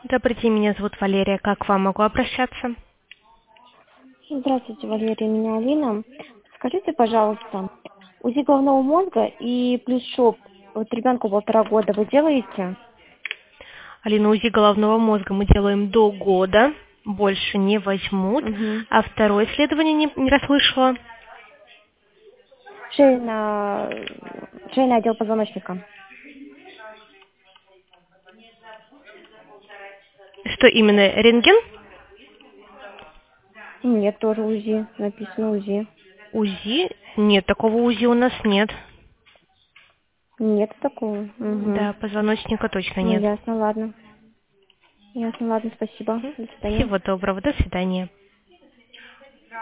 Добрый день, меня зовут Валерия. Как к вам могу обращаться? Здравствуйте, Валерия, меня Алина. Скажите, пожалуйста, УЗИ головного мозга и плюс ШОП вот ребенку 1,5 года вы делаете? Алина, УЗИ головного мозга мы делаем до года, больше не возьмут. Угу. А второе исследование не расслышала. Шейный отдел позвоночника. Что именно, рентген? Нет, тоже УЗИ, написано УЗИ. УЗИ? Нет, такого УЗИ у нас нет. Нет такого. Угу. Да, позвоночника точно Ну, нет. ясно, ладно. Ясно, ладно, спасибо. До свидания. Всего доброго, до свидания.